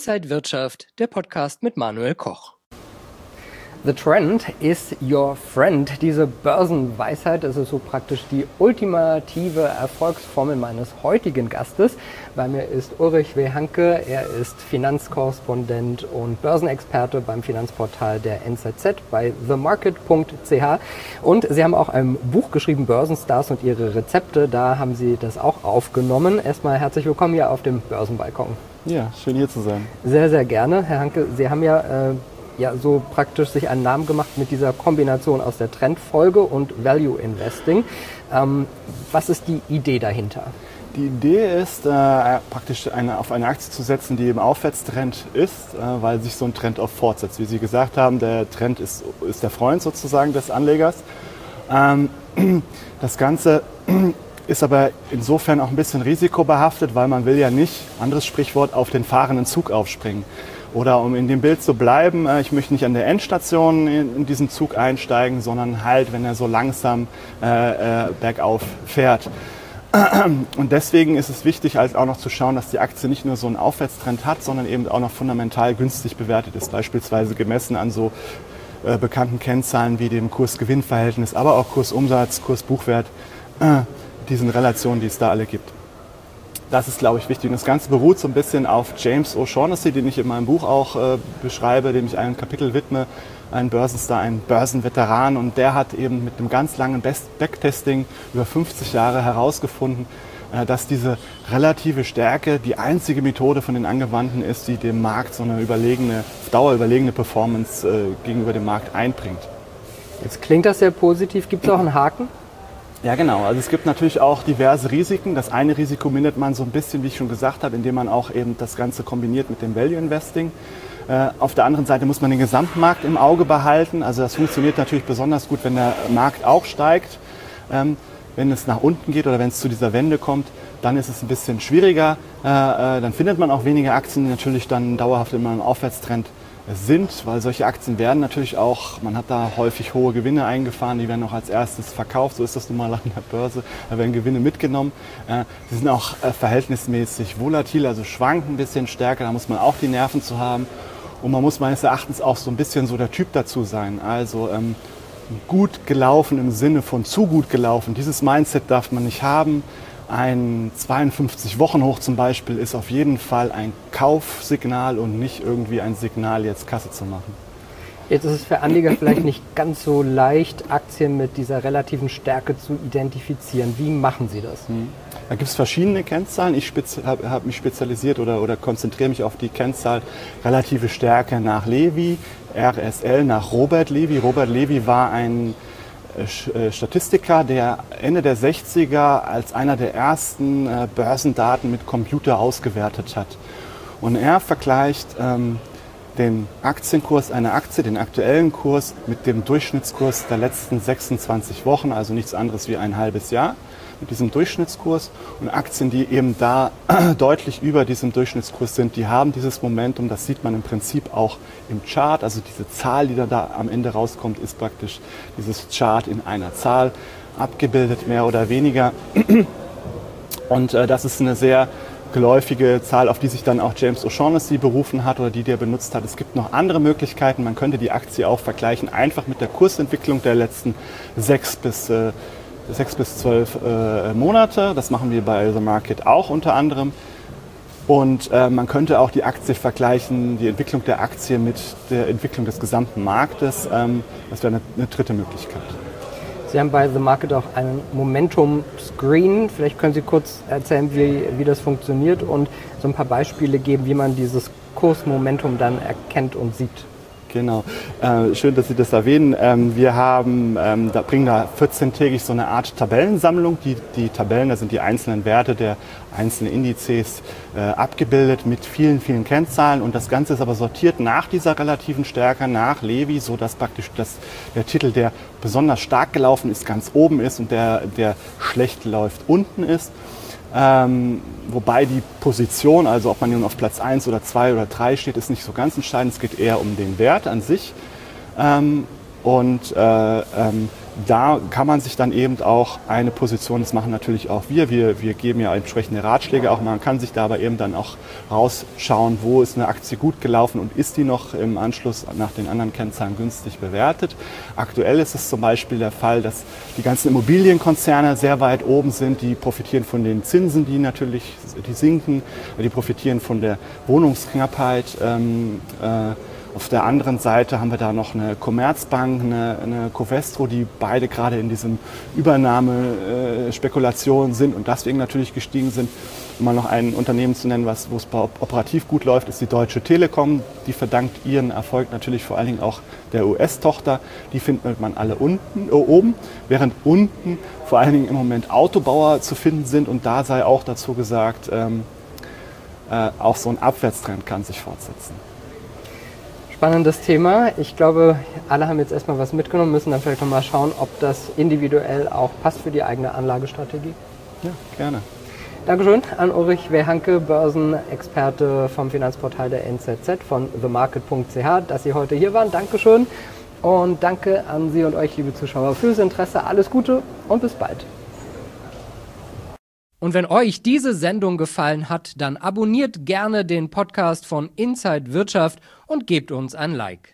Inside Wirtschaft, der Podcast mit Manuel Koch. The trend is your friend. Diese Börsenweisheit, das ist so praktisch die ultimative Erfolgsformel meines heutigen Gastes. Bei mir ist Ulrich W. Hanke. Er ist Finanzkorrespondent und Börsenexperte beim Finanzportal der NZZ bei themarket.ch. Und Sie haben auch ein Buch geschrieben, Börsenstars und ihre Rezepte. Da haben Sie das auch aufgenommen. Erstmal herzlich willkommen hier auf dem Börsenbalkon. Ja, schön hier zu sein. Sehr, sehr gerne. Herr Hanke, Sie haben ja so praktisch sich einen Namen gemacht mit dieser Kombination aus der Trendfolge und Value Investing. Was ist die Idee dahinter? Die Idee ist, praktisch auf eine Aktie zu setzen, die im Aufwärtstrend ist, weil sich so ein Trend auch fortsetzt. Wie Sie gesagt haben, der Trend ist der Freund sozusagen des Anlegers. Das Ganze ist aber insofern auch ein bisschen risikobehaftet, weil man will ja nicht, anderes Sprichwort, auf den fahrenden Zug aufspringen. Oder um in dem Bild zu bleiben, ich möchte nicht an der Endstation in diesen Zug einsteigen, sondern halt, wenn er so langsam bergauf fährt. Und deswegen ist es wichtig, halt auch noch zu schauen, dass die Aktie nicht nur so einen Aufwärtstrend hat, sondern eben auch noch fundamental günstig bewertet ist. Beispielsweise gemessen an so bekannten Kennzahlen wie dem Kurs-Gewinn-Verhältnis, aber auch Kursumsatz, Kurs-Buchwert, diesen Relationen, die es da alle gibt. Das ist, glaube ich, wichtig. Und das Ganze beruht so ein bisschen auf James O'Shaughnessy, den ich in meinem Buch auch beschreibe, dem ich ein Kapitel widme, ein Börsenstar, ein Börsenveteran. Und der hat eben mit einem ganz langen Backtesting über 50 Jahre herausgefunden, dass diese relative Stärke die einzige Methode von den Angewandten ist, die dem Markt so eine dauerüberlegene Performance gegenüber dem Markt einbringt. Jetzt klingt das sehr positiv. Gibt es auch einen Haken? Ja, genau. Also es gibt natürlich auch diverse Risiken. Das eine Risiko mindert man so ein bisschen, wie ich schon gesagt habe, indem man auch eben das Ganze kombiniert mit dem Value Investing. Auf der anderen Seite muss man den Gesamtmarkt im Auge behalten. Also das funktioniert natürlich besonders gut, wenn der Markt auch steigt. Wenn es nach unten geht oder wenn es zu dieser Wende kommt, dann ist es ein bisschen schwieriger. Dann findet man auch weniger Aktien, die natürlich dann dauerhaft in einem Aufwärtstrend sind, weil solche Aktien werden natürlich auch, man hat da häufig hohe Gewinne eingefahren, die werden auch als erstes verkauft, so ist das nun mal an der Börse, da werden Gewinne mitgenommen. Sie sind auch verhältnismäßig volatil, also schwanken ein bisschen stärker, da muss man auch die Nerven zu haben und man muss meines Erachtens auch so ein bisschen so der Typ dazu sein, also gut gelaufen im Sinne von zu gut gelaufen, dieses Mindset darf man nicht haben. Ein 52-Wochen-Hoch zum Beispiel ist auf jeden Fall ein Kaufsignal und nicht irgendwie ein Signal, jetzt Kasse zu machen. Jetzt ist es für Anleger vielleicht nicht ganz so leicht, Aktien mit dieser relativen Stärke zu identifizieren. Wie machen Sie das? Da gibt es verschiedene Kennzahlen. Ich habe mich spezialisiert oder konzentriere mich auf die Kennzahl relative Stärke nach Levy, RSL nach Robert Levy. Robert Levy war ein Statistiker, der Ende der 60er als einer der ersten Börsendaten mit Computer ausgewertet hat. Und er vergleicht den Aktienkurs einer Aktie, den aktuellen Kurs, mit dem Durchschnittskurs der letzten 26 Wochen, also nichts anderes wie ein halbes Jahr, mit diesem Durchschnittskurs. Und Aktien, die eben da deutlich über diesem Durchschnittskurs sind, die haben dieses Momentum, das sieht man im Prinzip auch im Chart. Also diese Zahl, die da am Ende rauskommt, ist praktisch dieses Chart in einer Zahl abgebildet, mehr oder weniger. Und das ist eine sehr geläufige Zahl, auf die sich dann auch James O'Shaughnessy berufen hat oder die der benutzt hat. Es gibt noch andere Möglichkeiten. Man könnte die Aktie auch vergleichen, einfach mit der Kursentwicklung der letzten 6 bis 12 Monate. Das machen wir bei The Market auch unter anderem. Und man könnte auch die Aktie vergleichen, die Entwicklung der Aktie mit der Entwicklung des gesamten Marktes. Das wäre eine dritte Möglichkeit. Sie haben bei The Market auch einen Momentum-Screen. Vielleicht können Sie kurz erzählen, wie das funktioniert und so ein paar Beispiele geben, wie man dieses Kursmomentum dann erkennt und sieht. Genau, schön, dass Sie das erwähnen. Wir bringen da 14-tägig so eine Art Tabellensammlung. Die Tabellen, da sind die einzelnen Werte der einzelnen Indizes abgebildet mit vielen, vielen Kennzahlen. Und das Ganze ist aber sortiert nach dieser relativen Stärke, nach Levy, sodass praktisch der Titel, der besonders stark gelaufen ist, ganz oben ist und der schlecht läuft, unten ist. Wobei die Position, also ob man nun auf Platz 1 oder 2 oder 3 steht, ist nicht so ganz entscheidend. Es geht eher um den Wert an sich. da kann man sich dann eben auch eine Position, das machen natürlich auch wir geben ja entsprechende Ratschläge auch, man kann sich da aber eben dann auch rausschauen, wo ist eine Aktie gut gelaufen und ist die noch im Anschluss nach den anderen Kennzahlen günstig bewertet. Aktuell ist es zum Beispiel der Fall, dass die ganzen Immobilienkonzerne sehr weit oben sind, die profitieren von den Zinsen, die sinken, die profitieren von der Wohnungsknappheit. Auf der anderen Seite haben wir da noch eine Commerzbank, eine Covestro, die beide gerade in diesem Übernahmespekulation sind und deswegen natürlich gestiegen sind. Um mal noch ein Unternehmen zu nennen, wo es operativ gut läuft, ist die Deutsche Telekom. Die verdankt ihren Erfolg natürlich vor allen Dingen auch der US-Tochter. Die findet man alle oben, während unten vor allen Dingen im Moment Autobauer zu finden sind. Und da sei auch dazu gesagt, auch so ein Abwärtstrend kann sich fortsetzen. Spannendes Thema. Ich glaube, alle haben jetzt erstmal was mitgenommen, müssen dann vielleicht nochmal schauen, ob das individuell auch passt für die eigene Anlagestrategie. Ja, gerne. Dankeschön an Ulrich W. Hanke, Börsenexperte vom Finanzportal der NZZ von themarket.ch, dass Sie heute hier waren. Dankeschön und danke an Sie und euch, liebe Zuschauer, fürs Interesse. Alles Gute und bis bald. Und wenn euch diese Sendung gefallen hat, dann abonniert gerne den Podcast von Inside Wirtschaft und gebt uns ein Like.